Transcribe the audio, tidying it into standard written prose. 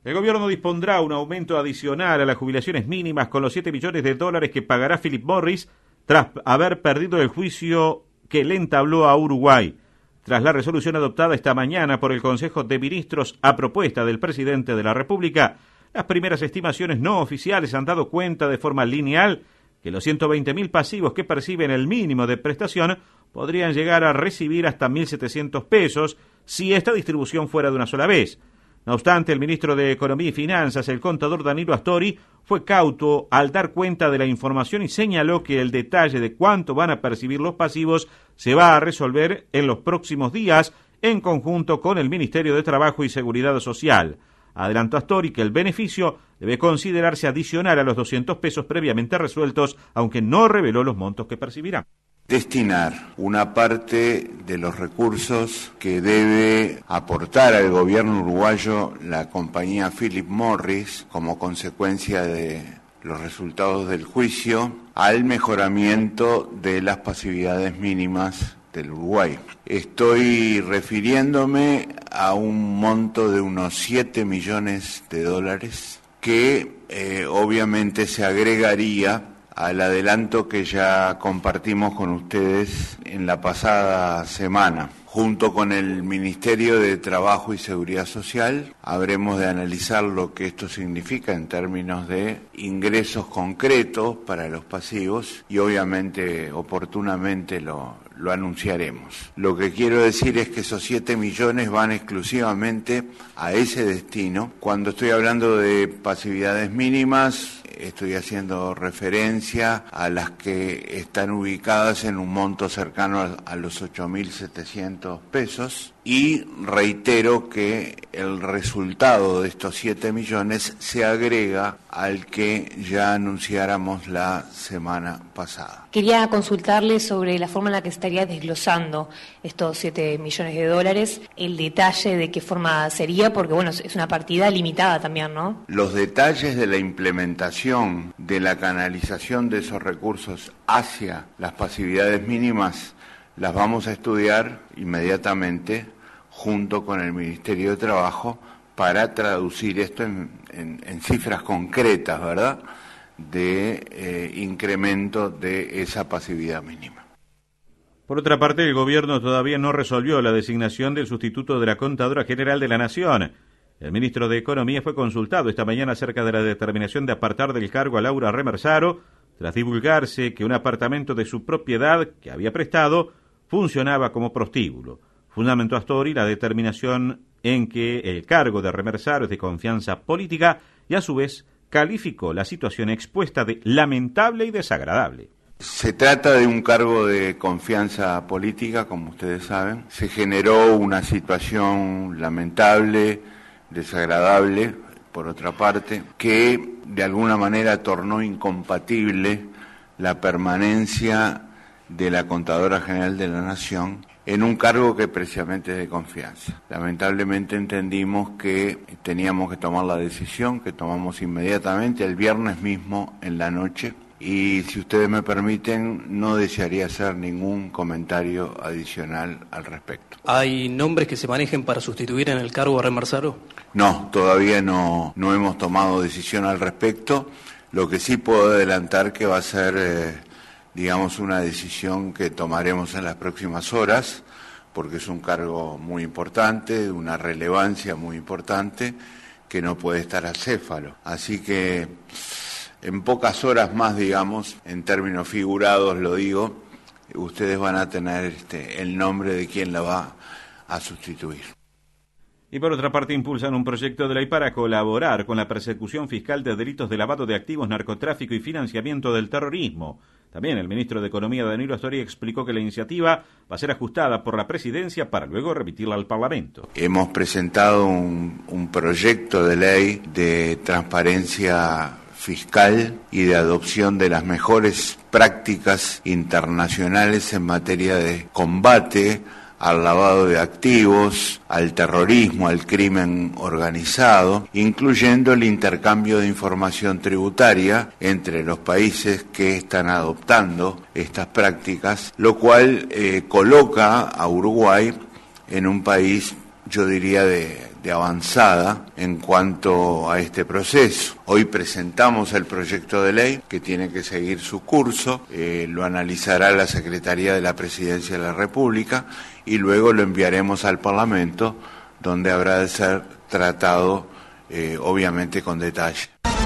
El gobierno dispondrá un aumento adicional a las jubilaciones mínimas con los $7 millones que pagará Philip Morris tras haber perdido el juicio que le entabló a Uruguay. Tras la resolución adoptada esta mañana por el Consejo de Ministros a propuesta del presidente de la República, las primeras estimaciones no oficiales han dado cuenta de forma lineal que los 120.000 pasivos que perciben el mínimo de prestación podrían llegar a recibir hasta 1.700 pesos si esta distribución fuera de una sola vez. No obstante, el ministro de Economía y Finanzas, el contador Danilo Astori, fue cauto al dar cuenta de la información y señaló que el detalle de cuánto van a percibir los pasivos se va a resolver en los próximos días en conjunto con el Ministerio de Trabajo y Seguridad Social. Adelantó Astori que el beneficio debe considerarse adicional a los 200 pesos previamente resueltos, aunque no reveló los montos que percibirán. Destinar una parte de los recursos que debe aportar al gobierno uruguayo la compañía Philip Morris como consecuencia de los resultados del juicio al mejoramiento de las pasividades mínimas del Uruguay. Estoy refiriéndome a un monto de unos $7 millones que obviamente se agregaría al adelanto que ya compartimos con ustedes en la pasada semana. Junto con el Ministerio de Trabajo y Seguridad Social, habremos de analizar lo que esto significa en términos de ingresos concretos para los pasivos y obviamente oportunamente lo anunciaremos. Lo que quiero decir es que esos 7 millones van exclusivamente a ese destino. Cuando estoy hablando de pasividades mínimas, estoy haciendo referencia a las que están ubicadas en un monto cercano a los 8.700 pesos y reitero que el resultado de estos 7 millones se agrega al que ya anunciáramos la semana pasada. Quería consultarle sobre la forma en la que estaría desglosando estos $7 millones, el detalle de qué forma sería, porque bueno, es una partida limitada también, ¿no? Los detalles de la implementación de la canalización de esos recursos hacia las pasividades mínimas las vamos a estudiar inmediatamente junto con el Ministerio de Trabajo para traducir esto en cifras concretas, ¿verdad?, de incremento de esa pasividad mínima. Por otra parte, el gobierno todavía no resolvió la designación del sustituto de la Contadora General de la Nación. El ministro de Economía fue consultado esta mañana acerca de la determinación de apartar del cargo a Laura Remersaro, tras divulgarse que un apartamento de su propiedad que había prestado funcionaba como prostíbulo. Fundamentó Astori la determinación en que el cargo de Remersaro es de confianza política y a su vez calificó la situación expuesta de lamentable y desagradable. Se trata de un cargo de confianza política, como ustedes saben. Se generó una situación lamentable, desagradable, por otra parte, que de alguna manera tornó incompatible la permanencia de la Contadora General de la Nación en un cargo que precisamente es de confianza. Lamentablemente entendimos que teníamos que tomar la decisión, que tomamos inmediatamente el viernes mismo en la noche, y si ustedes me permiten, no desearía hacer ningún comentario adicional al respecto. ¿Hay nombres que se manejen para sustituir en el cargo a Remersaro? No, todavía no hemos tomado decisión al respecto. Lo que sí puedo adelantar que va a ser una decisión que tomaremos en las próximas horas, porque es un cargo muy importante, de una relevancia muy importante, que no puede estar acéfalo. Así que en pocas horas más, en términos figurados lo digo, ustedes van a tener el nombre de quien la va a sustituir. Y por otra parte impulsan un proyecto de ley para colaborar con la persecución fiscal de delitos de lavado de activos, narcotráfico y financiamiento del terrorismo. También el ministro de Economía, Danilo Astori, explicó que la iniciativa va a ser ajustada por la Presidencia para luego remitirla al Parlamento. Hemos presentado un proyecto de ley de transparencia fiscal y de adopción de las mejores prácticas internacionales en materia de combate al lavado de activos, al terrorismo, al crimen organizado, incluyendo el intercambio de información tributaria entre los países que están adoptando estas prácticas, lo cual coloca a Uruguay en un país, yo diría, de de avanzada en cuanto a este proceso. Hoy presentamos el proyecto de ley que tiene que seguir su curso, lo analizará la Secretaría de la Presidencia de la República y luego lo enviaremos al Parlamento, donde habrá de ser tratado obviamente con detalle.